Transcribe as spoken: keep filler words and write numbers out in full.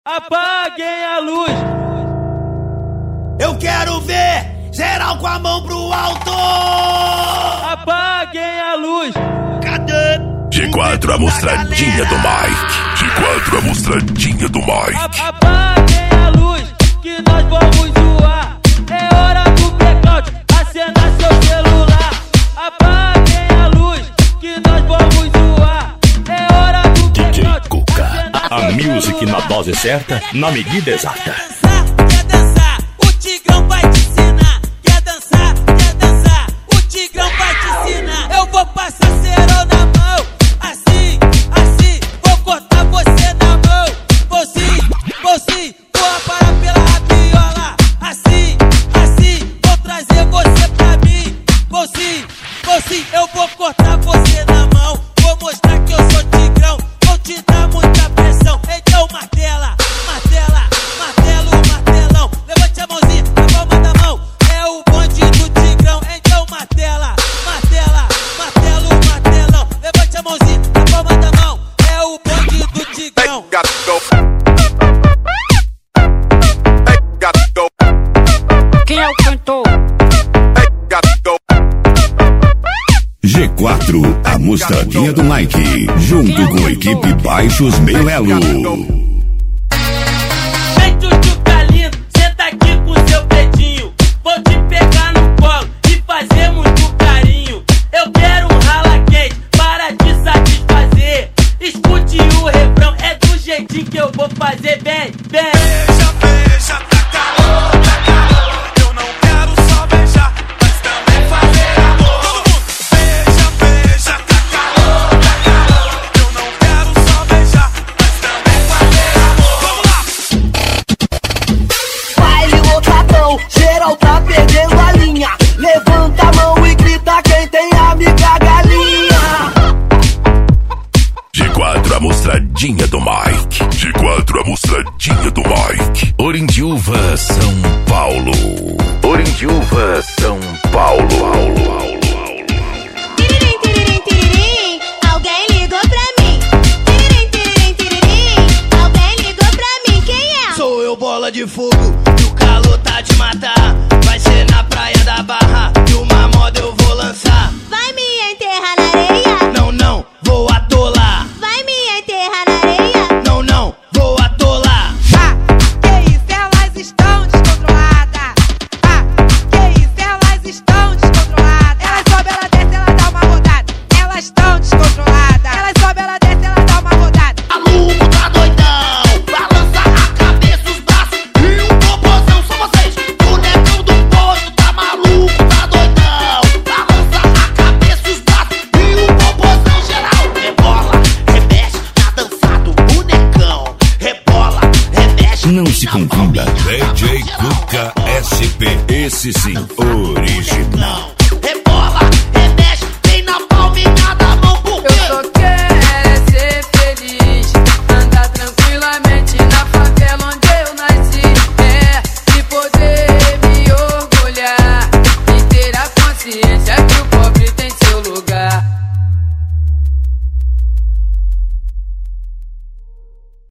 Apaguem a luz. Eu quero ver geral com a mão pro alto. Apaguem a luz. Cadê? G quatro, a mostradinha do Mike. G quatro, a mostradinha do Mike. Apaguem a luz, que nós vamos zoar. É hora do blackout, acena seu celular. Apaguem a luz, que nós vamos zoar. É hora do D J blackout, Cuca, acena a music na dose certa, na medida exata. Quer dançar? O Tigrão vai te ensinar. Quer dançar? Quer dançar? O Tigrão vai te ensinar. Eu vou passar cerol na mão. Assim, assim, vou cortar você na mão. Vou sim, vou sim, vou aparar pela rabiola. Assim, assim, vou trazer você pra mim. Vou sim, vou sim, eu vou cortar você na mão. Vou mostrar que eu sou Tigrão. Vou te dar muita pressão. Então martela, martela, martelo, martelão. Levante a mãozinha na palma da mão. É o bonde do Tigrão. Então martela, martela, martelo, martelão. Levante a mãozinha na palma da mão. É o bonde do Tigrão. Quem é o cantor? G quatro, a mostradinha do Mike, junto com a equipe Baixos Meio Elo. Vem, tchutchuca lindo, senta aqui com seu dedinho. Vou te pegar no colo e fazer muito carinho. Eu quero um rala quente para te satisfazer. Escute o refrão, é do jeitinho que eu vou fazer. Bem, bem. Beija, beija, tá calor, tá calor. Eu não quero só beijar, mas também fazer amor. Todo mundo. Beija, beija, tá calor, tá calor. Eu não quero só beijar, mas também fazer amor. Vamos lá. Baile lotadão, geral tá perdendo a linha. Levanta a mão e grita quem tem amiga galinha. G quatro, a mostradinha do Mike. G quatro, a mostradinha do Mike. Orindiúva, São Paulo. Orindiúva, São Paulo. Tiririm, tiririm, tiririm, alguém ligou pra mim. Tiririm, tiririm, tiririm, alguém ligou pra mim. Quem é? Sou eu, bola de fogo, e o calor tá de matar. Vai ser na praia da Barra, e uma moda eu vou lançar. Vai me enterrar na areia? Não, não, vou atolar. Vai me enterrar na areia? Não, não, vou atolar. Ah, que isso, elas estão descontroladas. Ah, que isso, elas estão descontroladas. Elas sobem, ela desce, ela dá uma rodada. Elas estão descontroladas. Elas sobem, ela desce, ela dá uma rodada. Maluco tá doidão, balança a cabeça, os braços e o popozão são vocês. O negão do posto tá maluco, tá doidão. Balança a cabeça, os braços e o popozão geral. Rebola, remexe, tá dançado, bonecão. Rebola, remexe. Não se confunda. D J Cuca S P. Esse sim, o